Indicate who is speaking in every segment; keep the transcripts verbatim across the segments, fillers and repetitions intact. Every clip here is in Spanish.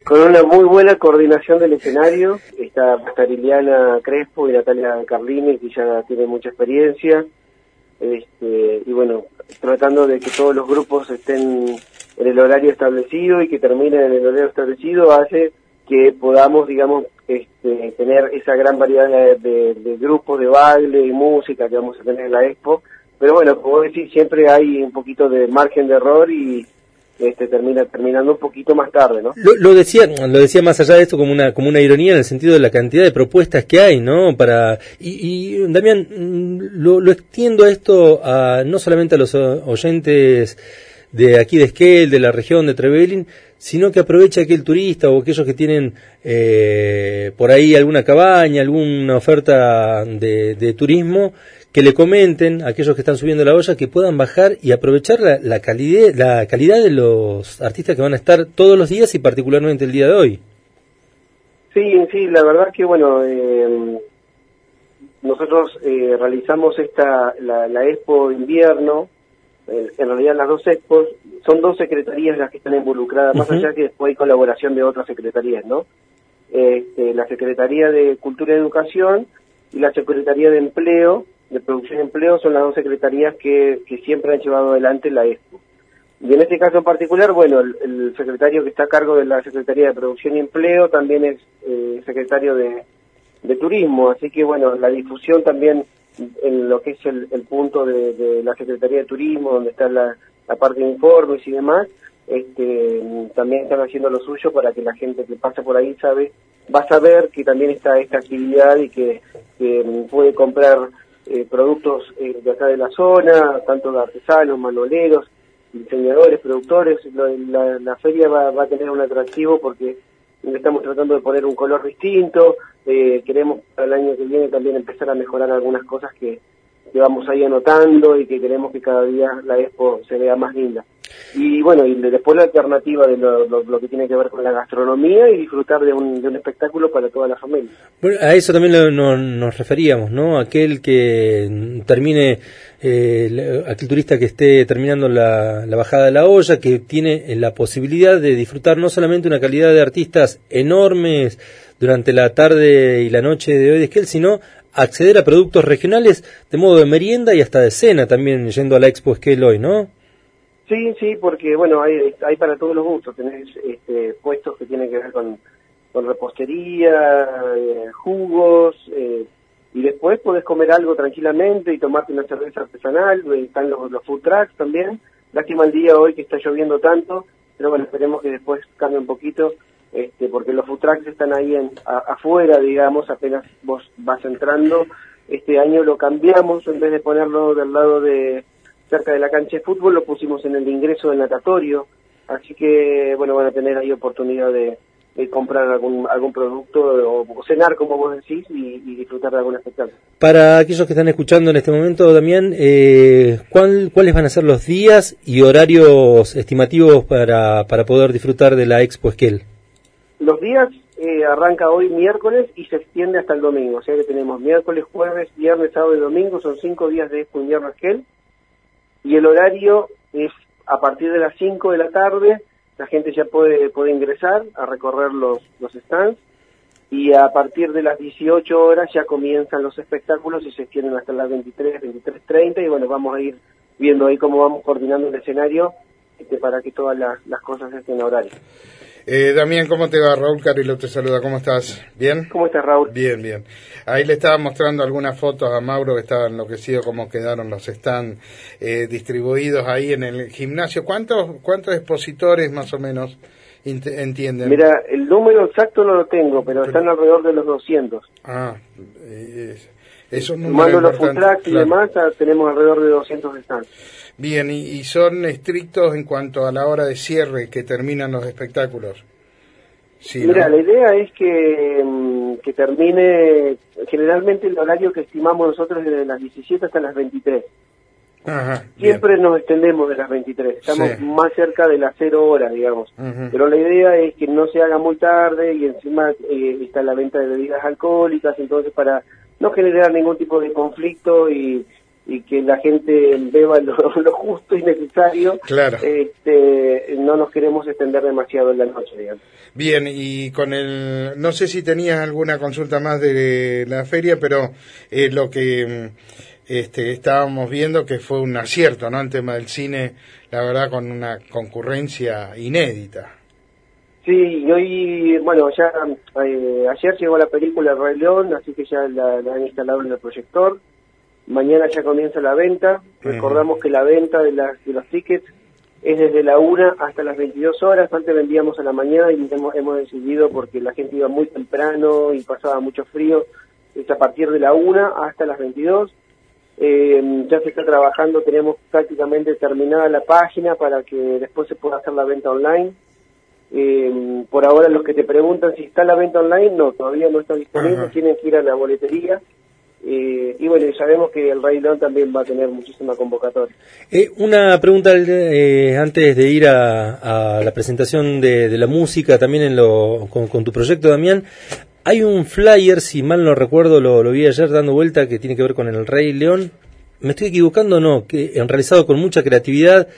Speaker 1: con una muy buena coordinación del escenario. Está va a estar Liliana Crespo y Natalia Carlini, que ya tiene mucha experiencia. Este, y bueno, tratando de que todos los grupos estén en el horario establecido y que terminen en el horario establecido, hace que podamos, digamos, este, tener esa gran variedad de, de, de grupos de baile y música que vamos a tener en la Expo. Pero bueno, como decís, siempre hay un poquito de margen de error y este termina terminando un poquito más tarde, ¿no?
Speaker 2: Lo, lo decía, lo decía más allá de esto como una como una ironía en el sentido de la cantidad de propuestas que hay, ¿no? Para y, y Damián, lo, lo extiendo a esto a no solamente a los oyentes de aquí de Esquel, de la región de Trevelin, sino que aprovecha aquel turista o aquellos que tienen eh, por ahí alguna cabaña, alguna oferta de, de turismo, que le comenten a aquellos que están subiendo la olla que puedan bajar y aprovechar la, la, calidad, la calidad de los artistas que van a estar todos los días y particularmente el día de hoy.
Speaker 1: Sí, sí, la verdad que bueno, eh, nosotros eh, realizamos esta la, la Expo invierno, eh, en realidad las dos Expos, son dos secretarías las que están involucradas, uh-huh. Más allá que después hay colaboración de otras secretarías, ¿no? Este, la Secretaría de Cultura y Educación y la Secretaría de Empleo, de Producción y Empleo, son las dos secretarías que, que siempre han llevado adelante la Expo. Y en este caso en particular, bueno, el, el secretario que está a cargo de la Secretaría de Producción y Empleo también es eh, secretario de, de Turismo, así que bueno, la difusión también en lo que es el, el punto de, de la Secretaría de Turismo, donde está la, la parte de informes y demás, este, también están haciendo lo suyo para que la gente que pasa por ahí sabe, va a saber que también está esta actividad y que, que puede comprar eh, productos eh, de acá de la zona, tanto de artesanos, manualeros, diseñadores, productores. La, la feria va, va a tener un atractivo porque estamos tratando de poner un color distinto, eh, queremos para el año que viene también empezar a mejorar algunas cosas que, que vamos ahí anotando y que queremos que cada día la Expo se vea más linda. Y bueno, y después la alternativa de lo, lo, lo que tiene que ver con la gastronomía y disfrutar de un, de un espectáculo para toda la familia.
Speaker 2: Bueno, a eso también lo, no, nos referíamos, ¿no? Aquel que termine, eh, aquel turista que esté terminando la, la bajada de la olla, que tiene la posibilidad de disfrutar no solamente una calidad de artistas enormes durante la tarde y la noche de hoy de Esquel, sino acceder a productos regionales de modo de merienda y hasta de cena también yendo a la Expo Esquel hoy, ¿no?
Speaker 1: Sí, sí, porque bueno, hay, hay para todos los gustos, tenés este, puestos que tienen que ver con, con repostería, eh, jugos, eh, y después podés comer algo tranquilamente y tomarte una cerveza artesanal, están los, los food trucks también. Lástima el día hoy que está lloviendo tanto, pero bueno, esperemos que después cambie un poquito, este, porque los food trucks están ahí en, a, afuera, digamos, apenas vos vas entrando. Este año lo cambiamos, en vez de ponerlo del lado de cerca de la cancha de fútbol, lo pusimos en el ingreso del natatorio, así que bueno, van a tener ahí oportunidad de, de comprar algún algún producto o, o cenar, como vos decís, y, y disfrutar de algún espectáculo.
Speaker 2: Para aquellos que están escuchando en este momento, Damián, eh, ¿cuál, ¿cuáles van a ser los días y horarios estimativos para, para poder disfrutar de la Expo Esquel?
Speaker 1: Los días eh, arranca hoy miércoles y se extiende hasta el domingo, o sea que tenemos miércoles, jueves, viernes, sábado y domingo, son cinco días de Expo Invierno Esquel. Y el horario es a partir de las cinco de la tarde, la gente ya puede puede ingresar a recorrer los, los stands, y a partir de las dieciocho horas ya comienzan los espectáculos y se extienden hasta las veintitrés, veintitrés treinta, y bueno, vamos a ir viendo ahí cómo vamos coordinando el escenario este, para que todas las, las cosas estén a horario.
Speaker 3: Eh, Damián, ¿cómo te va? Raúl Carilo te saluda, ¿cómo estás? ¿Bien?
Speaker 1: ¿Cómo estás, Raúl?
Speaker 3: Bien, bien. Ahí le estaba mostrando algunas fotos a Mauro que estaba enloquecido cómo quedaron los stands eh, distribuidos ahí en el gimnasio. ¿Cuántos cuántos expositores más o menos entienden?
Speaker 1: Mira, el número exacto no lo tengo, pero, pero están alrededor de los doscientos.
Speaker 3: Ah, eh, es un número
Speaker 1: Sumando los food
Speaker 3: importante,
Speaker 1: trucks y
Speaker 3: claro.
Speaker 1: demás, tenemos alrededor de doscientos stands.
Speaker 3: Bien, y, y son estrictos en cuanto a la hora de cierre que terminan los espectáculos. Sí,
Speaker 1: Mira,
Speaker 3: ¿no?
Speaker 1: la idea es que, que termine, generalmente el horario que estimamos nosotros es de las diecisiete hasta las veintitrés.
Speaker 3: Ajá,
Speaker 1: Siempre
Speaker 3: bien.
Speaker 1: nos extendemos de las veintitrés, estamos
Speaker 3: Sí.
Speaker 1: más cerca de las cero horas, digamos.
Speaker 3: Uh-huh.
Speaker 1: Pero la idea es que no se haga muy tarde y encima eh, está la venta de bebidas alcohólicas, entonces para no generar ningún tipo de conflicto y, y que la gente beba lo, lo justo y necesario,
Speaker 3: claro.
Speaker 1: este, no nos queremos extender demasiado en la noche, digamos.
Speaker 3: Bien, y con el, no sé si tenías alguna consulta más de la feria, pero eh, lo que este, estábamos viendo que fue un acierto, ¿no? El tema del cine, la verdad, con una concurrencia inédita.
Speaker 1: Sí, y hoy, bueno, ya eh, ayer llegó la película El Rey León, así que ya la, la han instalado en el proyector. Mañana ya comienza la venta. Uh-huh. Recordamos que la venta de, las, de los tickets es desde la una hasta las veintidós horas. Antes vendíamos a la mañana y hemos, hemos decidido, porque la gente iba muy temprano y pasaba mucho frío, es a partir de la una hasta las veintidós. Eh, ya se está trabajando, tenemos prácticamente terminada la página para que después se pueda hacer la venta online. Eh, por ahora, los que te preguntan si está la venta online, no, todavía no está disponible. Uh-huh. Tienen que ir a la boletería. Eh, y bueno, sabemos que el Rey León también va a tener muchísima convocatoria.
Speaker 2: Eh, una pregunta eh, antes de ir a, a la presentación de, de la música, también en lo, con, con tu proyecto, Damián. Hay un flyer, si mal no recuerdo, lo, lo vi ayer dando vuelta, que tiene que ver con el Rey León. ¿Me estoy equivocando o no? Que han realizado con mucha creatividad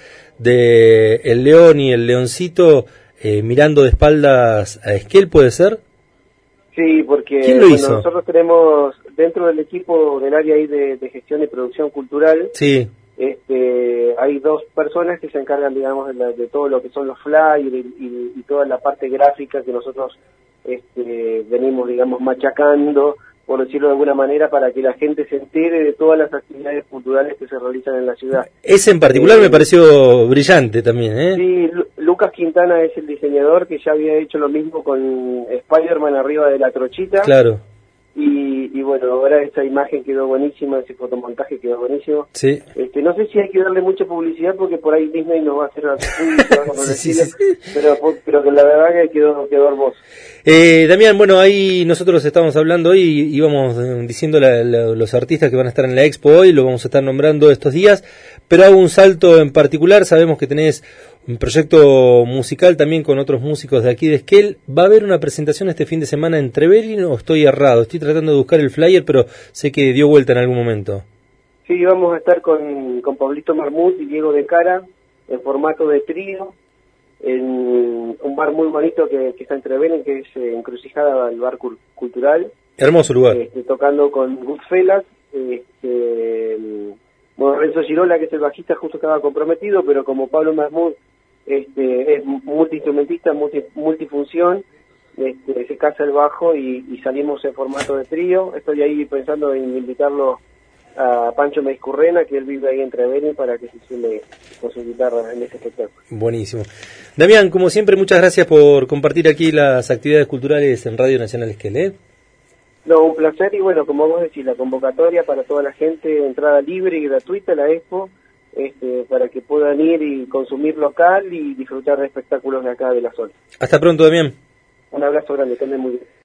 Speaker 2: de el león y el leoncito eh, mirando de espaldas a Esquel, ¿puede ser?
Speaker 1: Sí, porque
Speaker 2: ¿Quién lo
Speaker 1: bueno,
Speaker 2: hizo?
Speaker 1: Nosotros tenemos dentro del equipo del área ahí de, de gestión y producción cultural,
Speaker 2: sí.
Speaker 1: este, hay dos personas que se encargan, digamos, de, la, de todo lo que son los flyers y, y, y toda la parte gráfica que nosotros este, venimos, digamos, machacando, por decirlo de alguna manera, para que la gente se entere de todas las actividades culturales que se realizan en la ciudad.
Speaker 2: Ese en particular eh, me pareció brillante también, ¿eh?
Speaker 1: Sí, Lu- Lucas Quintana es el diseñador, que ya había hecho lo mismo con Spider-Man arriba de la trochita.
Speaker 2: Claro.
Speaker 1: Y, y bueno, ahora esa imagen quedó buenísima, ese fotomontaje quedó buenísimo.
Speaker 2: Sí.
Speaker 1: Este, no sé si hay que darle mucha publicidad, porque por ahí Disney nos va a hacer la
Speaker 2: sí, sí, sí.
Speaker 1: pero, pero que la verdad que quedó, quedó hermoso.
Speaker 2: Eh, Damián, bueno, ahí nosotros estamos hablando hoy, íbamos eh, diciendo la, la, los artistas que van a estar en la expo hoy, lo vamos a estar nombrando estos días, pero hago un salto en particular. Sabemos que tenés un proyecto musical también con otros músicos de aquí de Esquel. ¿Va a haber una presentación este fin de semana en Trevelin o estoy errado? Estoy tratando de buscar el flyer, pero sé que dio vuelta en algún momento.
Speaker 1: Sí, vamos a estar con, con Pablito Marmut y Diego de Cara en formato de trío, en un bar muy bonito que, que está en Trevelin, que es eh, Encrucijada, el bar cul- cultural.
Speaker 2: Hermoso lugar.
Speaker 1: Este, tocando con Goodfellas. Este, bueno, Renzo Girola, que es el bajista, justo estaba comprometido, pero como Pablo Marmut este, es multiinstrumentista, multi, multifunción, este, se casa el bajo y, y salimos en formato de trío. Estoy ahí pensando en invitarlo a Pancho Meiscurrena, que él vive ahí en Trevelin, para que se sume con su guitarra en este espectáculo.
Speaker 2: Buenísimo. Damián, como siempre, muchas gracias por compartir aquí las actividades culturales en Radio Nacional Esquel, ¿eh?
Speaker 1: No, un placer, y bueno, como vos decís, la convocatoria para toda la gente, entrada libre y gratuita a la expo, este, para que puedan ir y consumir local y disfrutar de espectáculos de acá de la zona.
Speaker 2: Hasta pronto, Damián.
Speaker 1: Un abrazo grande, que anden muy bien.